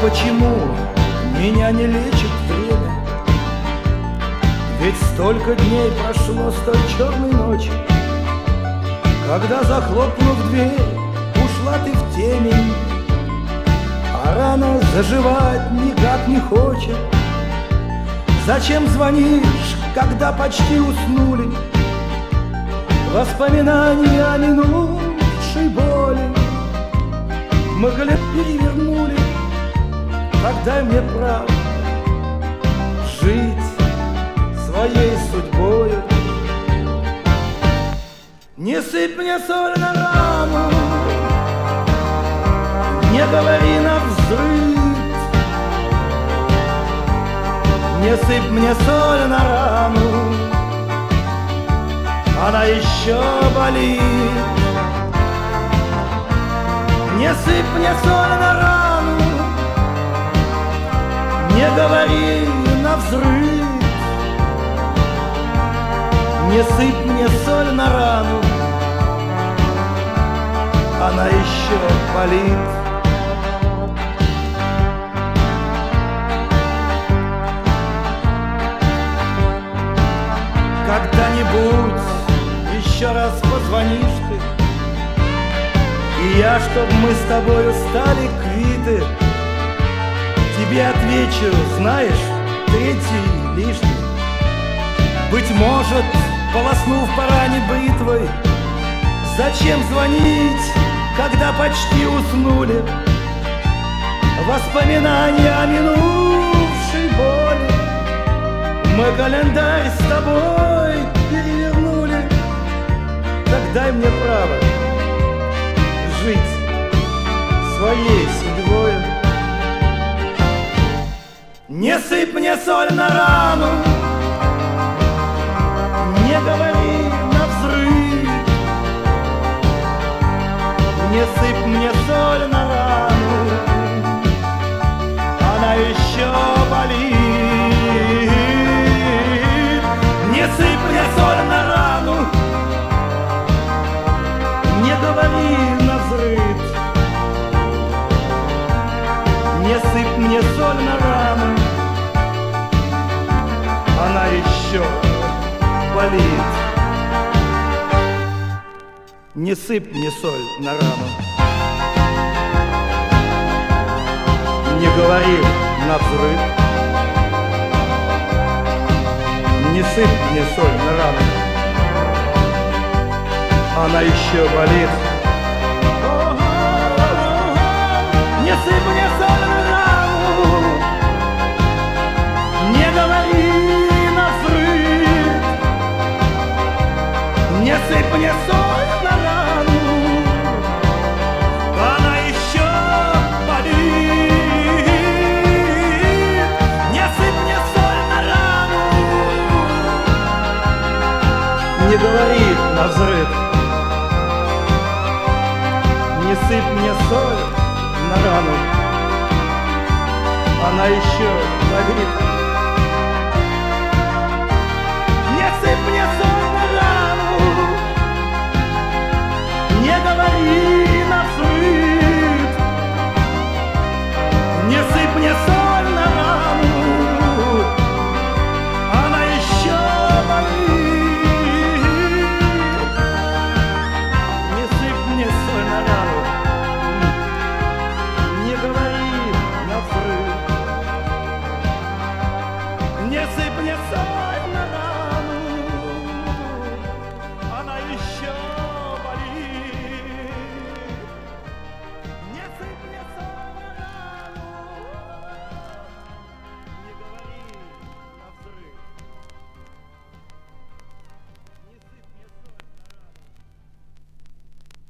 почему меня не лечит время? Ведь столько дней прошло с той черной ночи, когда, захлопнув дверь, ушла ты в темень, а рана заживать никак не хочет. Зачем звонишь, когда почти уснули? Воспоминания о минувшей боли мы перевернули. Тогда мне право жить своей судьбою. Не сыпь мне соль на рану, не говори навзрыд. Не сыпь мне соль на рану, она еще болит. Не сыпь мне соль на рану, не говори навзрыд. Не сыпь мне соль на рану, она еще болит. Когда-нибудь еще раз позвонишь ты, и я, чтоб мы с тобою стали квиты, тебе отвечу, знаешь, третий лишний. Быть может, полоснув по ране бритвой, зачем звонить, когда почти уснули? Воспоминания о минувшей боли мы календарь с тобой перевернули. Так дай мне право жить своей судьбой. Не сыпь мне соль на рану, не говори навзрыд. Не сыпь мне соль на рану, она еще болит. Не сыпь мне соль на рану, не говори навзрыд. Не сыпь мне соль на рану, она еще болит. Не сыпь мне соль на рану, не говори навзрыд. Не сыпь мне соль на рану, она еще болит. Не сыпь мне соль на рану, не говори навзрыд. Не сыпь мне соль на рану, она еще болит. Не сыпь мне соль на рану, не говори навзрыд. Не сыпь мне соль на рану, она еще болит. Не сыпь мне соль на рану, не говори навзрыд. Не сыпь мне соль на рану, она еще болит. Не сыпь мне соль на рану, не говори навзрыд. Не сыпь мне соль.